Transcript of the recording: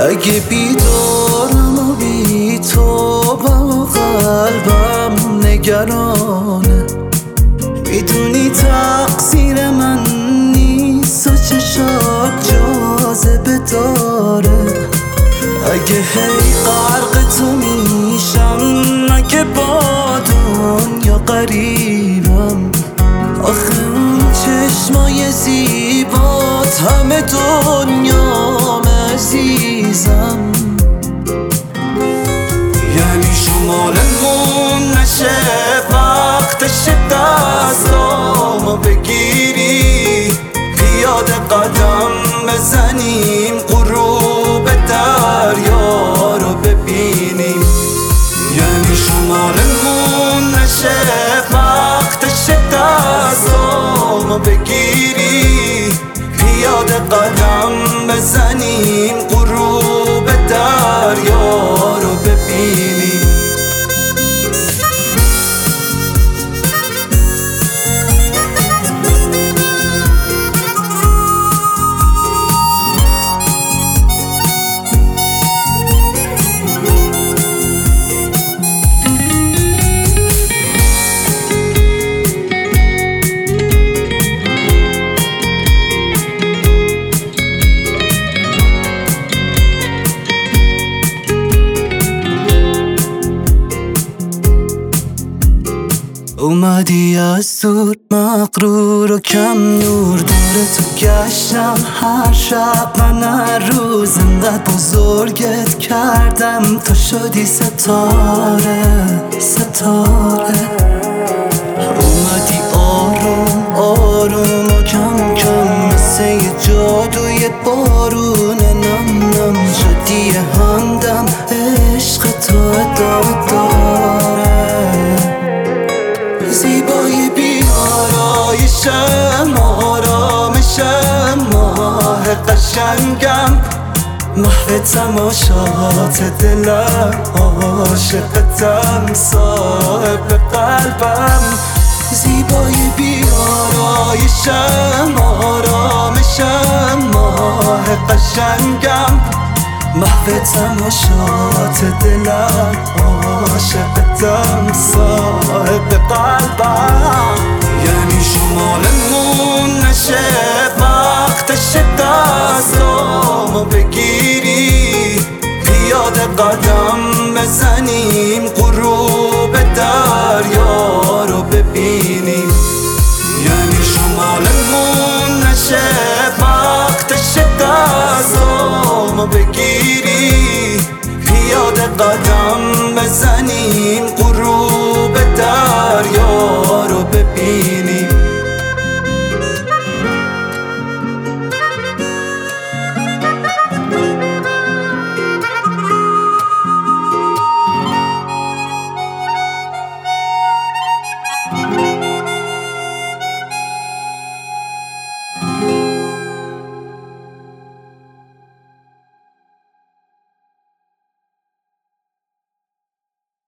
اگه بیدارم و بی تو با قلبم نگرانه، میدونی تقصیر من نیست و چشات جاذبه داره. اگه هی غرق تو میشم، اگه با دنیا قریبم، آخه اون چشمای زیبات همه دنیام عزیزم. یعنی شمالمون نشه، وقتش دستامو بگیری، بیاد قدم بزنیم غروب دریا رو ببینیم. یعنی شمالمون نشه، وقتش دستامو بگیری، بیاد قدم بزنیم غروب دریا رو ببینیم. اومدی از دور مغرور و کم نور، دور تو گشتم هر شب، من هر روز انقدر بزرگت کردم تا شدی ستاره ستاره. اومدی آروم آروم و کم کم، مثل یه جادوی بارون نم نم، شدی همدم عشق تو ادامه داره. زیبایی بیارایشم، آرامشم، ماه قشنگم، محو تماشات دلم، عاشقتم، صاحب قلبم. زیبایی بیارایشم، آرامشم، ماه قشنگم، محو تماشات دلم، عاشقتم، صاحب قلبم. یعنی شمالمون نشه، وقتش دستامو بگیری، بیاد قدم بزنیم غروب دریا رو ببینیم. یعنی شمالمون نشه، وقتش دستامو بگیری، بیاد قدم بزنیم